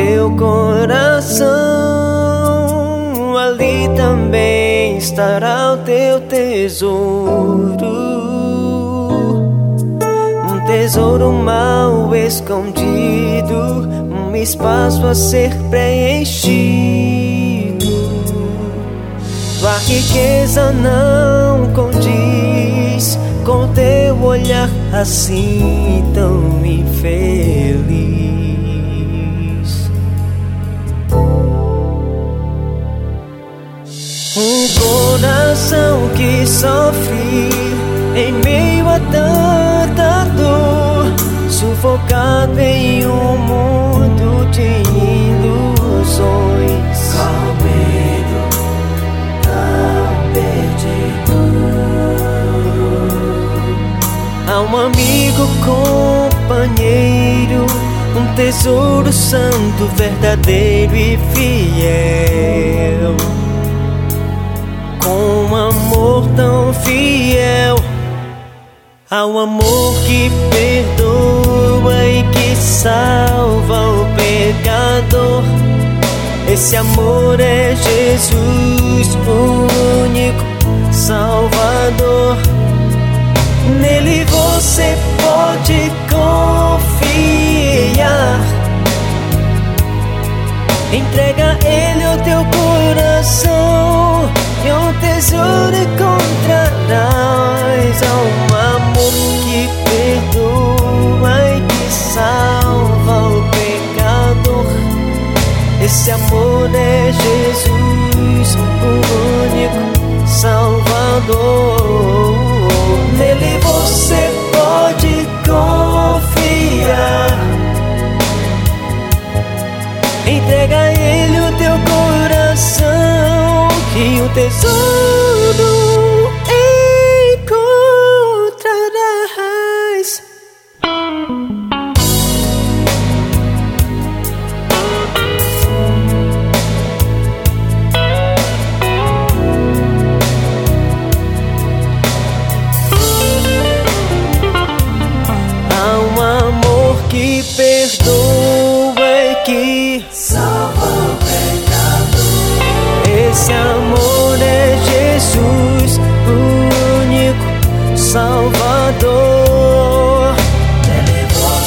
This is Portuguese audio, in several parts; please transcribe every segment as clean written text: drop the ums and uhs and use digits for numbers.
teu coração, ali também estará o teu tesouro. Um tesouro mal escondido, um espaço a ser preenchido. Tua riqueza não condiz com teu olhar assim tão infeliz. Um coração que sofre em meio a tanta dor, sufocado em um mundo de ilusões. Com medo, tão perdido. Há um amigo companheiro, um tesouro santo, verdadeiro e fiel. Com um amor tão fiel, há um amor que perdoa e que salva o pecador. Esse amor é Jesus, o único Salvador. Nele você pode confiar. Entrega a Ele o teu coração e um tesouro encontrarás. Há um amor que perdoa e que salva o pecador. Esse amor é Jesus, o único Salvador. Nele você pode confiar. Entrega a Ele o teu coração e o tesouro encontrarás. Há um amor que perdoa e que salva o pecador. Esse amor é Jesus, o único Salvador. Nele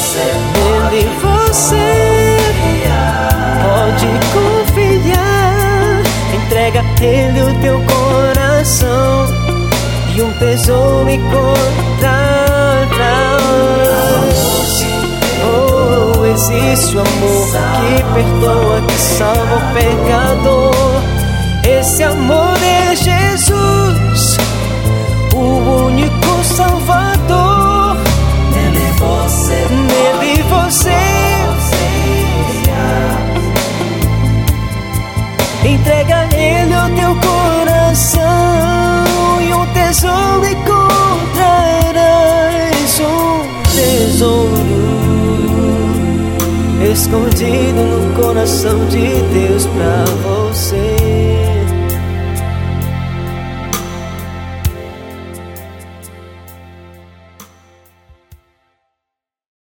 você pode confiar. Entrega a Ele o teu coração e um tesouro encontrarás. Oh, existe o amor que perdoa, que salva o pecador. Esse amor é Jesus, o único Salvador. Nele você entrega a Ele o teu coração e um tesouro encontrarás. Um tesouro escondido no coração de Deus pra você.